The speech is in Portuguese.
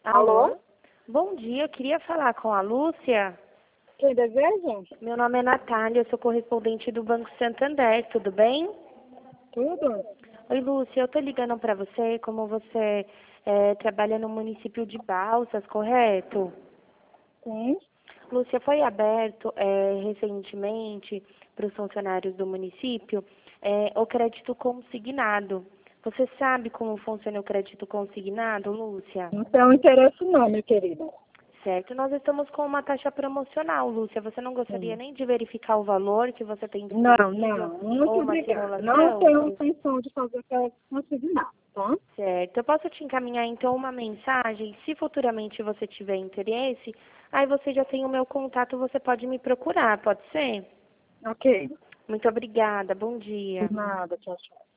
Alô? Alô? Bom dia, eu queria falar com a Lúcia. Quem deseja? Meu nome é Natália, eu sou correspondente do Banco Santander, tudo bem? Tudo? Oi, Lúcia, eu tô ligando para você, como você trabalha no município de Balsas, correto? Sim. Lúcia, foi aberto recentemente para os funcionários do município o crédito consignado. Você sabe como funciona o crédito consignado, Lúcia? Não tem interesse não, minha querida. Certo, nós estamos com uma taxa promocional, Lúcia. Você não gostaria Sim. nem de verificar o valor que você tem Não, disponível não. Muito ou uma obrigada. Não simulação? tenho intenção de fazer para conseguir nada, tá? Certo, eu posso te encaminhar então uma mensagem. Se futuramente você tiver interesse, aí você já tem o meu contato, você pode me procurar, pode ser? Ok. Muito obrigada, bom dia. Nada, tchau, tchau.